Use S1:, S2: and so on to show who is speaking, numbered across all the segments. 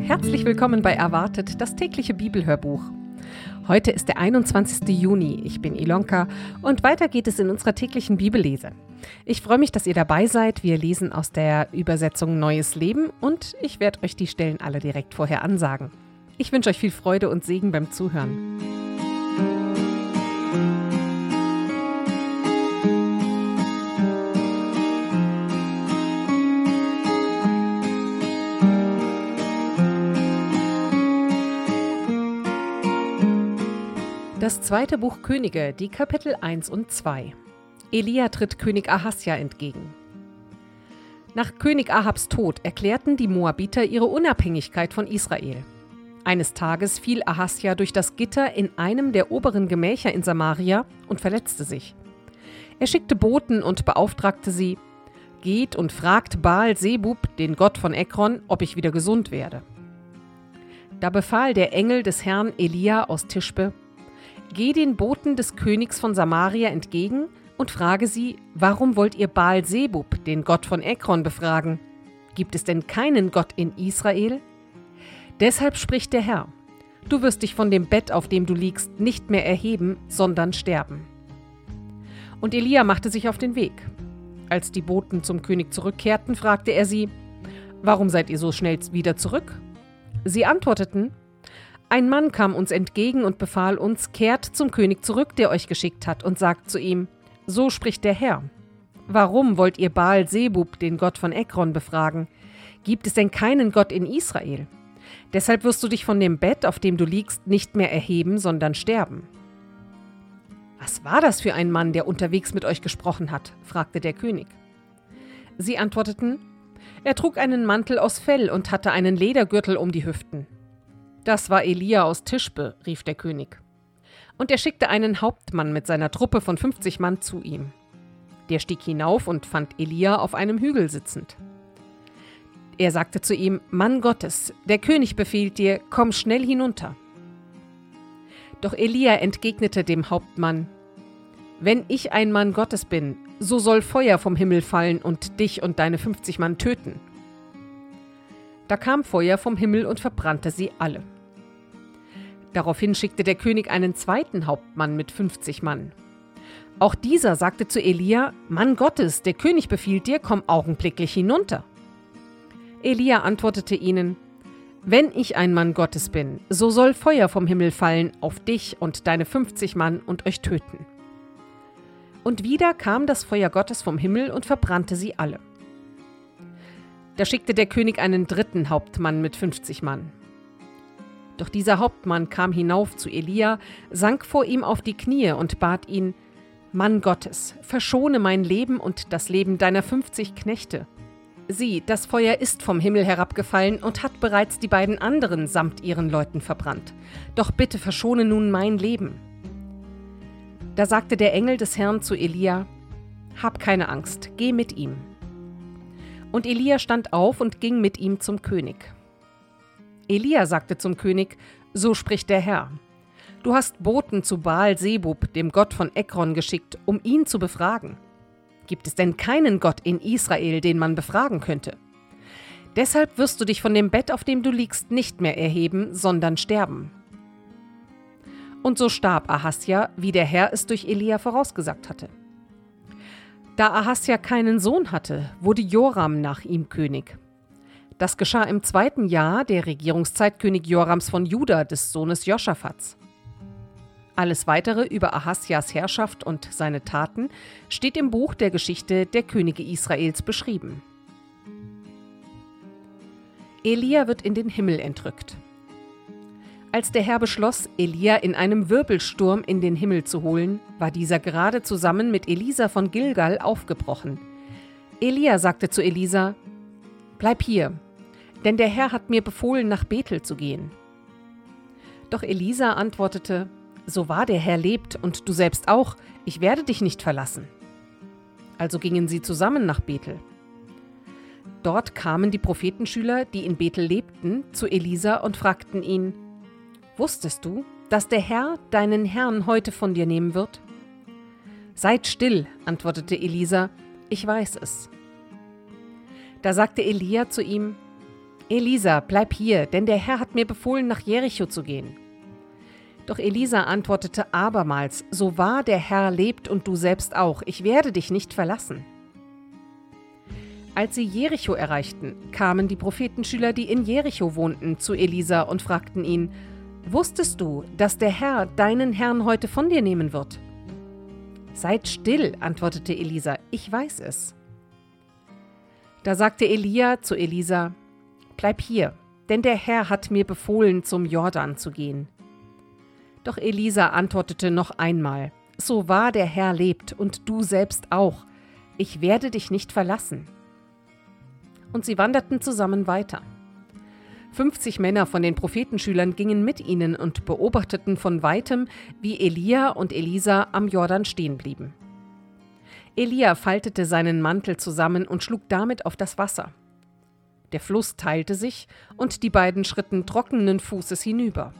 S1: Herzlich willkommen bei Erwartet, das tägliche Bibelhörbuch. Heute ist der 21. Juni. Ich bin Ilonka und weiter geht es in unserer täglichen Bibellese. Ich freue mich, dass ihr dabei seid. Wir lesen aus der Übersetzung Neues Leben und ich werde euch die Stellen alle direkt vorher ansagen. Ich wünsche euch viel Freude und Segen beim Zuhören. Das zweite Buch Könige, die Kapitel 1 und 2. Elia tritt König Ahasja entgegen. Nach König Ahabs Tod erklärten die Moabiter ihre Unabhängigkeit von Israel. Eines Tages fiel Ahasja durch das Gitter in einem der oberen Gemächer in Samaria und verletzte sich. Er schickte Boten und beauftragte sie: Geht und fragt Baal-Zebub, den Gott von Ekron, ob ich wieder gesund werde. Da befahl der Engel des Herrn Elia aus Tischbe: Geh den Boten des Königs von Samaria entgegen und frage sie: Warum wollt ihr Baal-Zebub, den Gott von Ekron, befragen? Gibt es denn keinen Gott in Israel? Deshalb spricht der Herr: Du wirst dich von dem Bett, auf dem du liegst, nicht mehr erheben, sondern sterben. Und Elia machte sich auf den Weg. Als die Boten zum König zurückkehrten, fragte er sie: Warum seid ihr so schnell wieder zurück? Sie antworteten: Ein Mann kam uns entgegen und befahl uns: Kehrt zum König zurück, der euch geschickt hat, und sagt zu ihm: So spricht der Herr. Warum wollt ihr Baal-Zebub, den Gott von Ekron, befragen? Gibt es denn keinen Gott in Israel? Deshalb wirst du dich von dem Bett, auf dem du liegst, nicht mehr erheben, sondern sterben. Was war das für ein Mann, der unterwegs mit euch gesprochen hat? Fragte der König. Sie antworteten: Er trug einen Mantel aus Fell und hatte einen Ledergürtel um die Hüften. Das war Elia aus Tischbe, rief der König. Und er schickte einen Hauptmann mit seiner Truppe von 50 Mann zu ihm. Der stieg hinauf und fand Elia auf einem Hügel sitzend. Er sagte zu ihm: Mann Gottes, der König befiehlt dir, komm schnell hinunter. Doch Elia entgegnete dem Hauptmann: Wenn ich ein Mann Gottes bin, so soll Feuer vom Himmel fallen und dich und deine 50 Mann töten. Da kam Feuer vom Himmel und verbrannte sie alle. Daraufhin schickte der König einen zweiten Hauptmann mit 50 Mann. Auch dieser sagte zu Elia: Mann Gottes, der König befiehlt dir, komm augenblicklich hinunter. Elia antwortete ihnen: Wenn ich ein Mann Gottes bin, so soll Feuer vom Himmel fallen auf dich und deine 50 Mann und euch töten. Und wieder kam das Feuer Gottes vom Himmel und verbrannte sie alle. Da schickte der König einen dritten Hauptmann mit 50 Mann. Doch dieser Hauptmann kam hinauf zu Elia, sank vor ihm auf die Knie und bat ihn: Mann Gottes, verschone mein Leben und das Leben deiner 50 Knechte. Sieh, das Feuer ist vom Himmel herabgefallen und hat bereits die beiden anderen samt ihren Leuten verbrannt. Doch bitte verschone nun mein Leben. Da sagte der Engel des Herrn zu Elia: Hab keine Angst, geh mit ihm. Und Elia stand auf und ging mit ihm zum König. Elia sagte zum König: So spricht der Herr. Du hast Boten zu Baal-Zebub, dem Gott von Ekron, geschickt, um ihn zu befragen. Gibt es denn keinen Gott in Israel, den man befragen könnte? Deshalb wirst du dich von dem Bett, auf dem du liegst, nicht mehr erheben, sondern sterben. Und so starb Ahasja, wie der Herr es durch Elia vorausgesagt hatte. Da Ahasja keinen Sohn hatte, wurde Joram nach ihm König. Das geschah im 2. Jahr der Regierungszeit König Jorams von Juda, des Sohnes Joschafats. Alles Weitere über Ahasjas Herrschaft und seine Taten steht im Buch der Geschichte der Könige Israels beschrieben. Elia wird in den Himmel entrückt. Als der Herr beschloss, Elia in einem Wirbelsturm in den Himmel zu holen, war dieser gerade zusammen mit Elisa von Gilgal aufgebrochen. Elia sagte zu Elisa: Bleib hier, denn der Herr hat mir befohlen, nach Bethel zu gehen. Doch Elisa antwortete: So wahr der Herr lebt und du selbst auch, ich werde dich nicht verlassen. Also gingen sie zusammen nach Bethel. Dort kamen die Prophetenschüler, die in Bethel lebten, zu Elisa und fragten ihn: Wusstest du, dass der Herr deinen Herrn heute von dir nehmen wird? Seid still, antwortete Elisa, ich weiß es. Da sagte Elia zu ihm: Elisa, bleib hier, denn der Herr hat mir befohlen, nach Jericho zu gehen. Doch Elisa antwortete abermals, so wahr der Herr lebt und du selbst auch, ich werde dich nicht verlassen. Als sie Jericho erreichten, kamen die Prophetenschüler, die in Jericho wohnten, zu Elisa und fragten ihn, »Wusstest du, dass der Herr deinen Herrn heute von dir nehmen wird?« »Seid still«, antwortete Elisa, »ich weiß es.« Da sagte Elia zu Elisa, »Bleib hier, denn der Herr hat mir befohlen, zum Jordan zu gehen.« Doch Elisa antwortete noch einmal, »So wahr der Herr lebt und du selbst auch, ich werde dich nicht verlassen.« Und sie wanderten zusammen weiter. 50 Männer von den Prophetenschülern gingen mit ihnen und beobachteten von weitem, wie Elia und Elisa am Jordan stehen blieben. Elia faltete seinen Mantel zusammen und schlug damit auf das Wasser. Der Fluss teilte sich und die beiden schritten trockenen Fußes hinüber.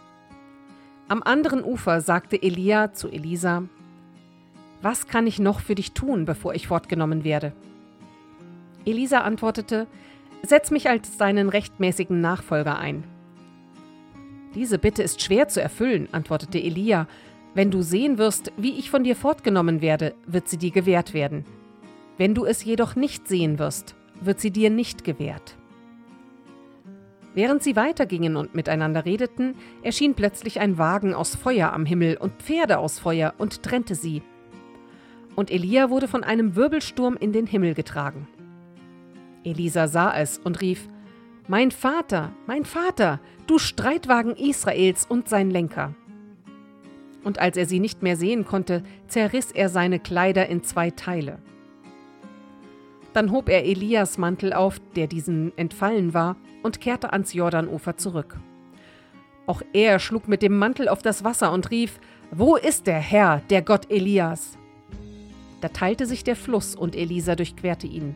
S1: Am anderen Ufer sagte Elia zu Elisa, »Was kann ich noch für dich tun, bevor ich fortgenommen werde?« Elisa antwortete, »Setz mich als deinen rechtmäßigen Nachfolger ein.« »Diese Bitte ist schwer zu erfüllen«, antwortete Elia. »Wenn du sehen wirst, wie ich von dir fortgenommen werde, wird sie dir gewährt werden. Wenn du es jedoch nicht sehen wirst, wird sie dir nicht gewährt.« Während sie weitergingen und miteinander redeten, erschien plötzlich ein Wagen aus Feuer am Himmel und Pferde aus Feuer und trennte sie. Und Elia wurde von einem Wirbelsturm in den Himmel getragen. Elisa sah es und rief, mein Vater, du Streitwagen Israels und sein Lenker!« Und als er sie nicht mehr sehen konnte, zerriss er seine Kleider in 2 Teile. Dann hob er Elias Mantel auf, der diesem entfallen war, und kehrte ans Jordanufer zurück. Auch er schlug mit dem Mantel auf das Wasser und rief, »Wo ist der Herr, der Gott Elias?« Da teilte sich der Fluss und Elisa durchquerte ihn.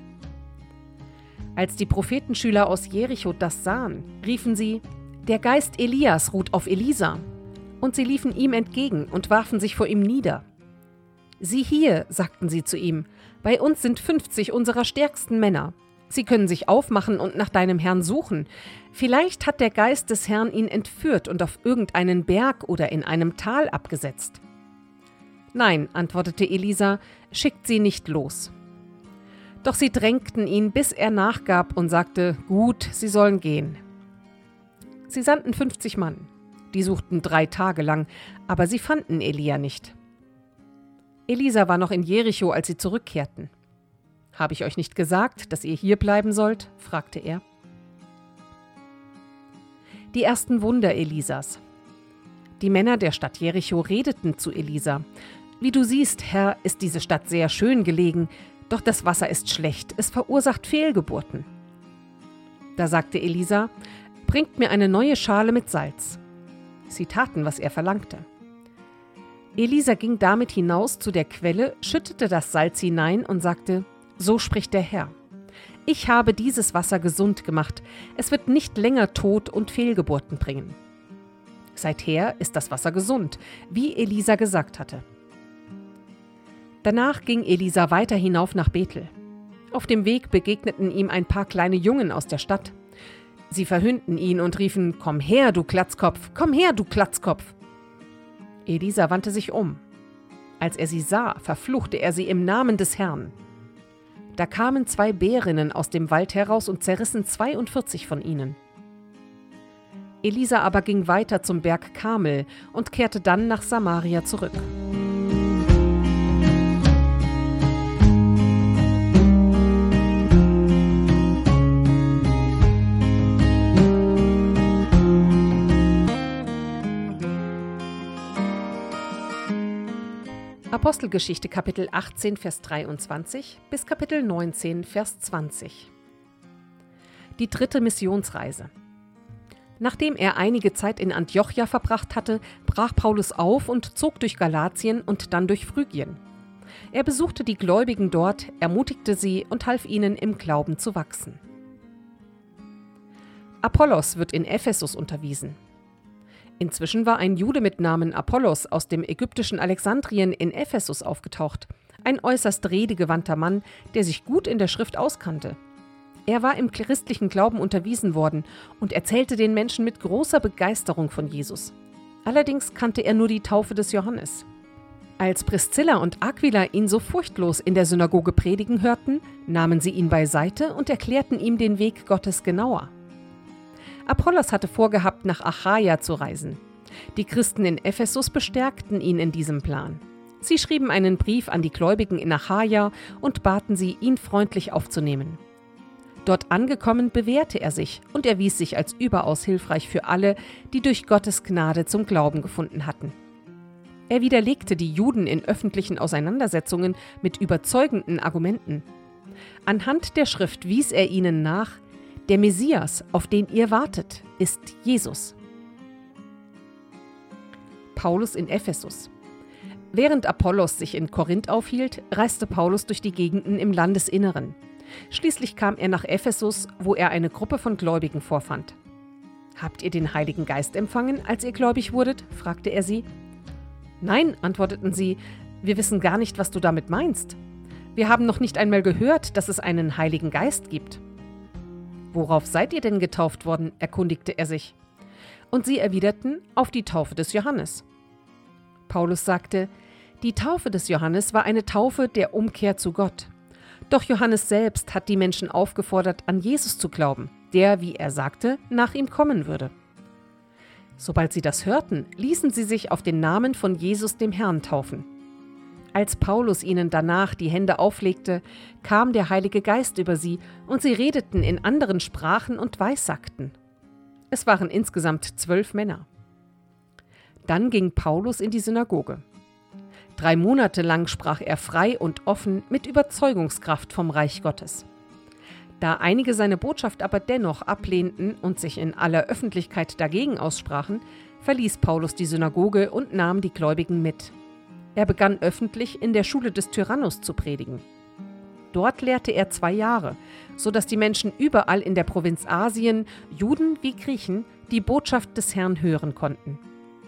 S1: Als die Prophetenschüler aus Jericho das sahen, riefen sie, »Der Geist Elias ruht auf Elisa!« Und sie liefen ihm entgegen und warfen sich vor ihm nieder. »Sieh hier«, sagten sie zu ihm, »bei uns sind 50 unserer stärksten Männer. Sie können sich aufmachen und nach deinem Herrn suchen. Vielleicht hat der Geist des Herrn ihn entführt und auf irgendeinen Berg oder in einem Tal abgesetzt.« »Nein«, antwortete Elisa, »schickt sie nicht los.« Doch sie drängten ihn, bis er nachgab und sagte, »Gut, sie sollen gehen.« Sie sandten 50 Mann. Die suchten 3 Tage lang, aber sie fanden Elia nicht. Elisa war noch in Jericho, als sie zurückkehrten. »Habe ich euch nicht gesagt, dass ihr hier bleiben sollt?« fragte er. Die ersten Wunder Elisas. Die Männer der Stadt Jericho redeten zu Elisa, »Wie du siehst, Herr, ist diese Stadt sehr schön gelegen, doch das Wasser ist schlecht, es verursacht Fehlgeburten.« Da sagte Elisa, »Bringt mir eine neue Schale mit Salz.« Sie taten, was er verlangte. Elisa ging damit hinaus zu der Quelle, schüttete das Salz hinein und sagte, »So spricht der Herr. Ich habe dieses Wasser gesund gemacht. Es wird nicht länger Tod und Fehlgeburten bringen.« Seither ist das Wasser gesund, wie Elisa gesagt hatte. Danach ging Elisa weiter hinauf nach Bethel. Auf dem Weg begegneten ihm ein paar kleine Jungen aus der Stadt. Sie verhöhnten ihn und riefen, »Komm her, du Glatzkopf! Komm her, du Glatzkopf!« Elisa wandte sich um. Als er sie sah, verfluchte er sie im Namen des Herrn. Da kamen 2 Bärinnen aus dem Wald heraus und zerrissen 42 von ihnen. Elisa aber ging weiter zum Berg Karmel und kehrte dann nach Samaria zurück. Apostelgeschichte Kapitel 18, Vers 23 bis Kapitel 19, Vers 20. Die 3. Missionsreise. Nachdem er einige Zeit in Antiochia verbracht hatte, brach Paulus auf und zog durch Galatien und dann durch Phrygien. Er besuchte die Gläubigen dort, ermutigte sie und half ihnen im Glauben zu wachsen. Apollos wird in Ephesus unterwiesen. Inzwischen war ein Jude mit Namen Apollos aus dem ägyptischen Alexandrien in Ephesus aufgetaucht, ein äußerst redegewandter Mann, der sich gut in der Schrift auskannte. Er war im christlichen Glauben unterwiesen worden und erzählte den Menschen mit großer Begeisterung von Jesus. Allerdings kannte er nur die Taufe des Johannes. Als Priscilla und Aquila ihn so furchtlos in der Synagoge predigen hörten, nahmen sie ihn beiseite und erklärten ihm den Weg Gottes genauer. Apollos hatte vorgehabt, nach Achaia zu reisen. Die Christen in Ephesus bestärkten ihn in diesem Plan. Sie schrieben einen Brief an die Gläubigen in Achaia und baten sie, ihn freundlich aufzunehmen. Dort angekommen bewährte er sich und erwies sich als überaus hilfreich für alle, die durch Gottes Gnade zum Glauben gefunden hatten. Er widerlegte die Juden in öffentlichen Auseinandersetzungen mit überzeugenden Argumenten. Anhand der Schrift wies er ihnen nach: Der Messias, auf den ihr wartet, ist Jesus. Paulus in Ephesus. Während Apollos sich in Korinth aufhielt, reiste Paulus durch die Gegenden im Landesinneren. Schließlich kam er nach Ephesus, wo er eine Gruppe von Gläubigen vorfand. »Habt ihr den Heiligen Geist empfangen, als ihr gläubig wurdet?« fragte er sie. »Nein«, antworteten sie, »wir wissen gar nicht, was du damit meinst. Wir haben noch nicht einmal gehört, dass es einen Heiligen Geist gibt.« »Worauf seid ihr denn getauft worden?« erkundigte er sich. Und sie erwiderten: »Auf die Taufe des Johannes.« Paulus sagte: »Die Taufe des Johannes war eine Taufe der Umkehr zu Gott. Doch Johannes selbst hat die Menschen aufgefordert, an Jesus zu glauben, der, wie er sagte, nach ihm kommen würde.« Sobald sie das hörten, ließen sie sich auf den Namen von Jesus dem Herrn taufen. Als Paulus ihnen danach die Hände auflegte, kam der Heilige Geist über sie und sie redeten in anderen Sprachen und weissagten. Es waren insgesamt 12 Männer. Dann ging Paulus in die Synagoge. 3 Monate lang sprach er frei und offen mit Überzeugungskraft vom Reich Gottes. Da einige seine Botschaft aber dennoch ablehnten und sich in aller Öffentlichkeit dagegen aussprachen, verließ Paulus die Synagoge und nahm die Gläubigen mit. Er begann öffentlich in der Schule des Tyrannus zu predigen. Dort lehrte er 2 Jahre, sodass die Menschen überall in der Provinz Asien, Juden wie Griechen, die Botschaft des Herrn hören konnten.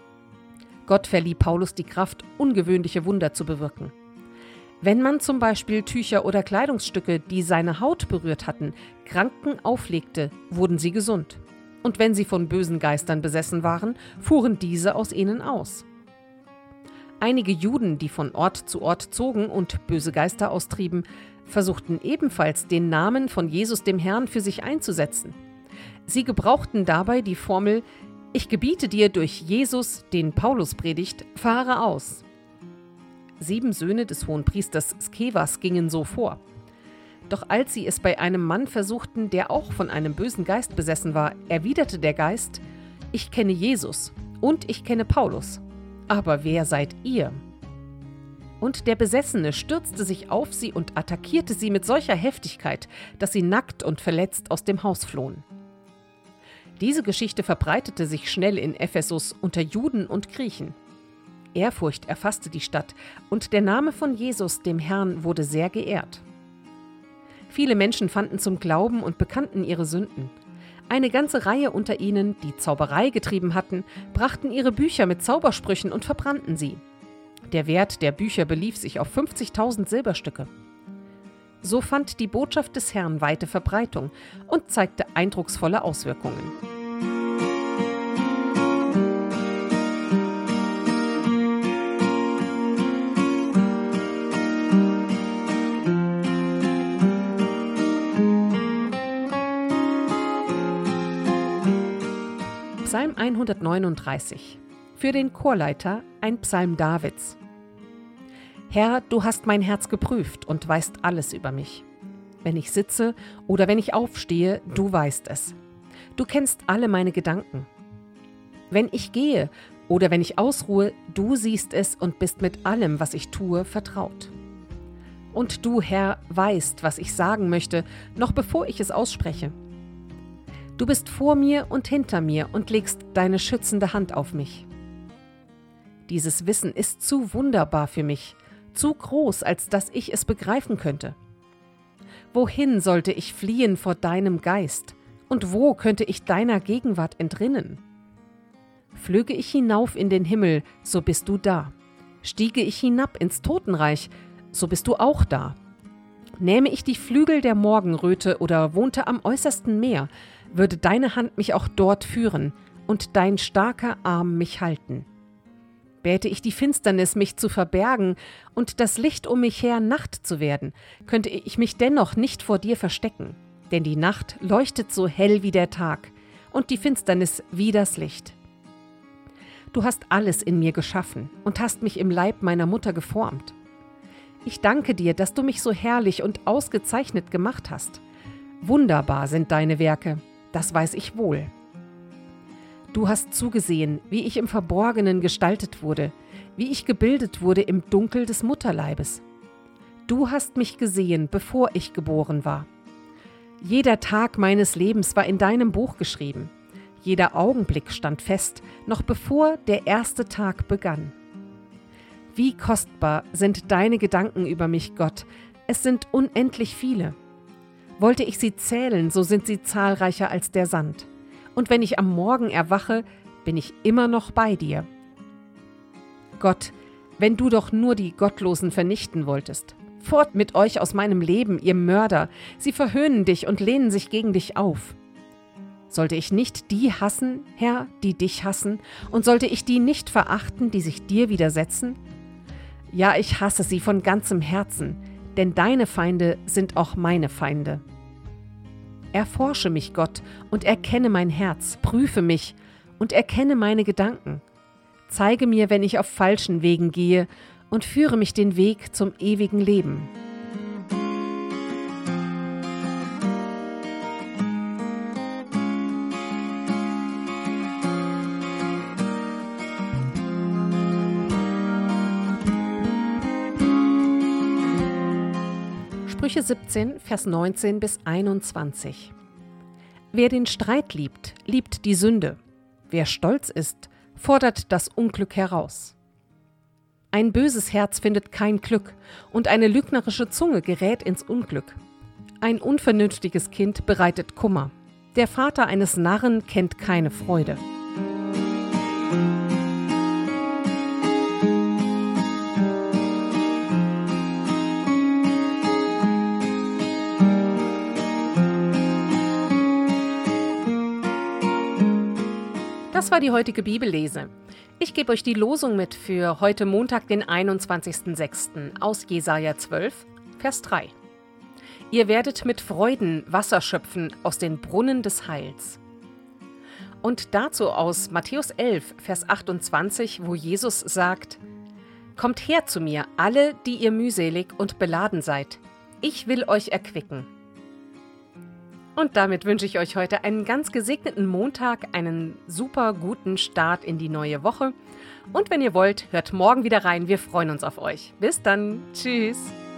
S1: Gott verlieh Paulus die Kraft, ungewöhnliche Wunder zu bewirken. Wenn man zum Beispiel Tücher oder Kleidungsstücke, die seine Haut berührt hatten, Kranken auflegte, wurden sie gesund. Und wenn sie von bösen Geistern besessen waren, fuhren diese aus ihnen aus. Einige Juden, die von Ort zu Ort zogen und böse Geister austrieben, versuchten ebenfalls, den Namen von Jesus dem Herrn für sich einzusetzen. Sie gebrauchten dabei die Formel: Ich gebiete dir durch Jesus, den Paulus predigt, fahre aus. 7 Söhne des Hohenpriesters Skevas gingen so vor. Doch als sie es bei einem Mann versuchten, der auch von einem bösen Geist besessen war, erwiderte der Geist: Ich kenne Jesus und ich kenne Paulus. Aber wer seid ihr? Und der Besessene stürzte sich auf sie und attackierte sie mit solcher Heftigkeit, dass sie nackt und verletzt aus dem Haus flohen. Diese Geschichte verbreitete sich schnell in Ephesus unter Juden und Griechen. Ehrfurcht erfasste die Stadt und der Name von Jesus, dem Herrn, wurde sehr geehrt. Viele Menschen fanden zum Glauben und bekannten ihre Sünden. Eine ganze Reihe unter ihnen, die Zauberei getrieben hatten, brachten ihre Bücher mit Zaubersprüchen und verbrannten sie. Der Wert der Bücher belief sich auf 50.000 Silberstücke. So fand die Botschaft des Herrn weite Verbreitung und zeigte eindrucksvolle Auswirkungen. Psalm 139. Für den Chorleiter ein Psalm Davids. Herr, du hast mein Herz geprüft und weißt alles über mich. Wenn ich sitze oder wenn ich aufstehe, du weißt es. Du kennst alle meine Gedanken. Wenn ich gehe oder wenn ich ausruhe, du siehst es und bist mit allem, was ich tue, vertraut. Und du, Herr, weißt, was ich sagen möchte, noch bevor ich es ausspreche. Du bist vor mir und hinter mir und legst deine schützende Hand auf mich. Dieses Wissen ist zu wunderbar für mich, zu groß, als dass ich es begreifen könnte. Wohin sollte ich fliehen vor deinem Geist? Und wo könnte ich deiner Gegenwart entrinnen? Flöge ich hinauf in den Himmel, so bist du da. Stiege ich hinab ins Totenreich, so bist du auch da. nähme ich die Flügel der Morgenröte oder wohnte am äußersten Meer, würde deine Hand mich auch dort führen und dein starker Arm mich halten. Bäte ich die Finsternis, mich zu verbergen und das Licht um mich her Nacht zu werden, könnte ich mich dennoch nicht vor dir verstecken, denn die Nacht leuchtet so hell wie der Tag und die Finsternis wie das Licht. Du hast alles in mir geschaffen und hast mich im Leib meiner Mutter geformt. Ich danke dir, dass du mich so herrlich und ausgezeichnet gemacht hast. Wunderbar sind deine Werke, das weiß ich wohl. Du hast zugesehen, wie ich im Verborgenen gestaltet wurde, wie ich gebildet wurde im Dunkel des Mutterleibes. Du hast mich gesehen, bevor ich geboren war. Jeder Tag meines Lebens war in deinem Buch geschrieben. Jeder Augenblick stand fest, noch bevor der erste Tag begann. Wie kostbar sind deine Gedanken über mich, Gott. Es sind unendlich viele. Wollte ich sie zählen, so sind sie zahlreicher als der Sand. Und wenn ich am Morgen erwache, bin ich immer noch bei dir. Gott, wenn du doch nur die Gottlosen vernichten wolltest. Fort mit euch aus meinem Leben, ihr Mörder. Sie verhöhnen dich und lehnen sich gegen dich auf. Sollte ich nicht die hassen, Herr, die dich hassen? Und sollte ich die nicht verachten, die sich dir widersetzen? Ja, ich hasse sie von ganzem Herzen, denn deine Feinde sind auch meine Feinde. Erforsche mich, Gott, und erkenne mein Herz, prüfe mich und erkenne meine Gedanken. Zeige mir, wenn ich auf falschen Wegen gehe, und führe mich den Weg zum ewigen Leben. Sprüche 17, Vers 19 bis 21. Wer den Streit liebt, liebt die Sünde. Wer stolz ist, fordert das Unglück heraus. Ein böses Herz findet kein Glück und eine lügnerische Zunge gerät ins Unglück. Ein unvernünftiges Kind bereitet Kummer. Der Vater eines Narren kennt keine Freude. Das war die heutige Bibellese. Ich gebe euch die Losung mit für heute Montag, den 21.06. aus Jesaja 12, Vers 3. Ihr werdet mit Freuden Wasser schöpfen aus den Brunnen des Heils. Und dazu aus Matthäus 11, Vers 28, wo Jesus sagt: Kommt her zu mir, alle, die ihr mühselig und beladen seid. Ich will euch erquicken. Und damit wünsche ich euch heute einen ganz gesegneten Montag, einen super guten Start in die neue Woche. Und wenn ihr wollt, hört morgen wieder rein. Wir freuen uns auf euch. Bis dann. Tschüss.